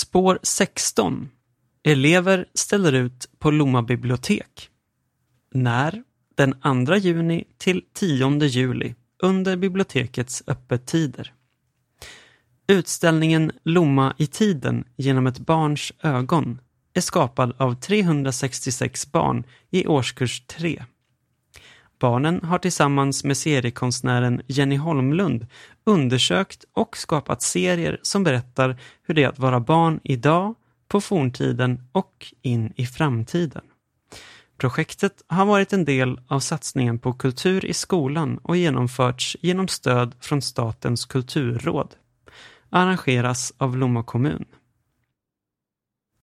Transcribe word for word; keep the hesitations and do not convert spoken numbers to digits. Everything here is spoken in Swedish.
Spår sexton. Elever ställer ut på Lomma bibliotek. När? Den andra juni till tionde juli under bibliotekets öppettider. Utställningen Lomma i tiden genom ett barns ögon är skapad av trehundrasextiosex barn i årskurs tre. Barnen har tillsammans med seriekonstnären Jenny Holmlund undersökt och skapat serier som berättar hur det är att vara barn idag, på forntiden och in i framtiden. Projektet har varit en del av satsningen på kultur i skolan och genomförts genom stöd från Statens kulturråd. Arrangeras av Lomma kommun.